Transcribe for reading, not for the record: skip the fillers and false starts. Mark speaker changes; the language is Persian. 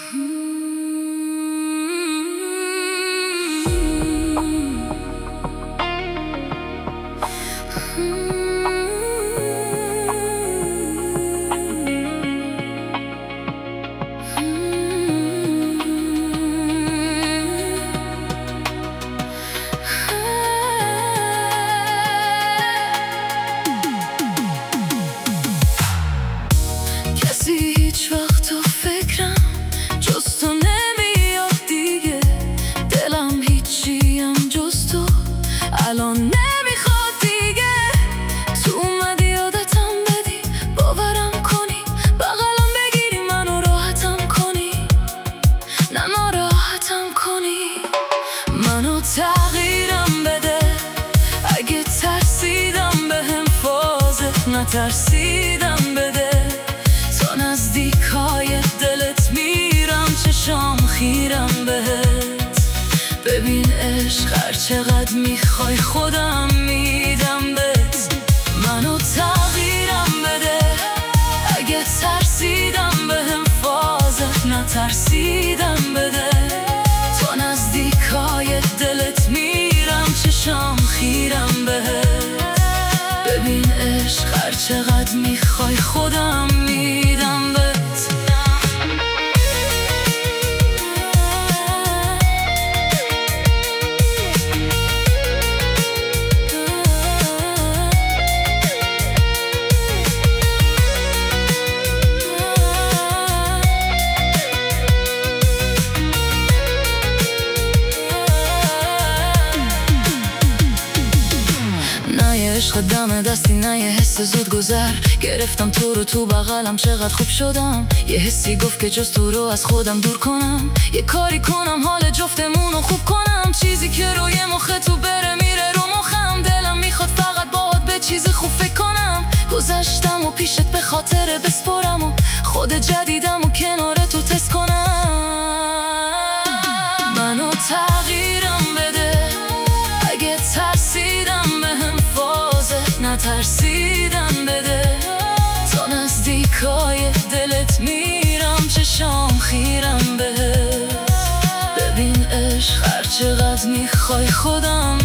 Speaker 1: کسی هیچ وقت تو فکرم جز تو نمیاد دیگه، دلم هیچیم جز تو الان نمیخواد دیگه. تو اومدی یادتم بدی، باورم کنی، بغلم بگیری منو راحتم کنی، نه ناراحتم کنی. منو تغییرم بده، اگه ترسیدم بهم فازت نترسیدم بده. تا نزدیکای دلت میرم، چشام خیرم بهت. ببین عشق هر چقدر میخوای خودم میدم بهت. منو تغییرم بده، اگه ترسیدم بهم فازت نترسیدم بده. تا نزدیکای دلت میرم، چشام خیرم بهت. ببین عشق هر چقدر میخوای خودم میدم بهت. نه یه عشق دم دستی، نه یه حس زود گذر. گرفتم تو رو تو بغلم، چقدر خوب شدم. یه حسی گفت که جز تو رو از خودم دور کنم. یه کاری کنم حال جفتمون رو خوب کنم. چیزی که روی مخ تو بره میره رو مخم. دلم میخواد فقط باهات به چیز خوب فکر کنم. گذشتم و پیشت به خاطر بسپرم و خود جدیدم و کنار تو تست کنم. منو تغییرم بده، اگه ترسیدم بهم فازت نترسیدم بده. تا نزدیکای دلت میرم، چشام خیرم بهت. ببین عشق هر چقدر میخوای خودم